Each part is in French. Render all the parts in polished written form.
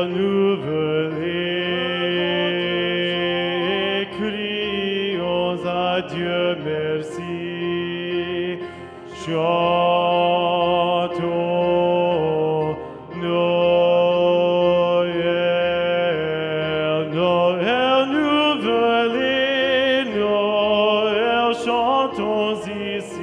Noël nouvelé, crions à Dieu merci, chantons Noël, Noël nouvelé, Noël chantons ici.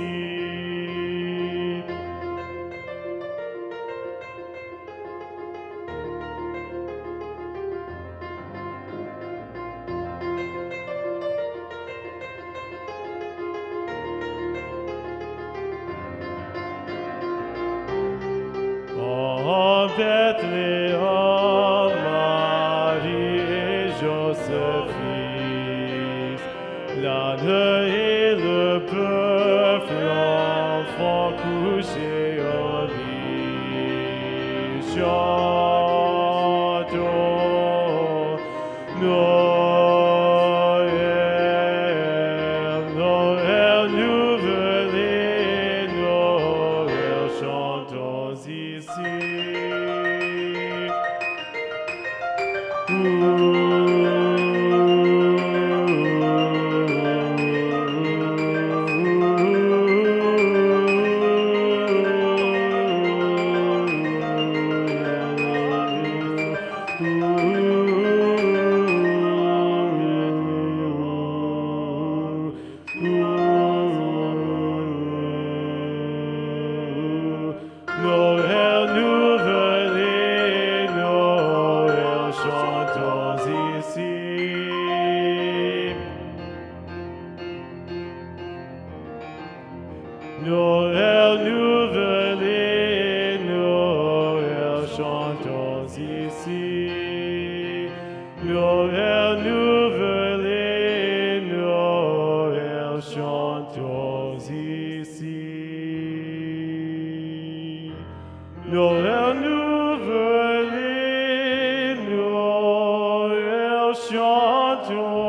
En Bethléem, Marie et Joseph fils, l'âne et le bœuf, l'enfant couché au lit. Chantons Noël, Noël nouvelé, Noël chantons ici. Noël nouvelé, Noël chantons ici. Noël nouvelé, Noël chantons ici. Noël nouvelé, Noël chantons ici. Noël nouvelé, Noël chantons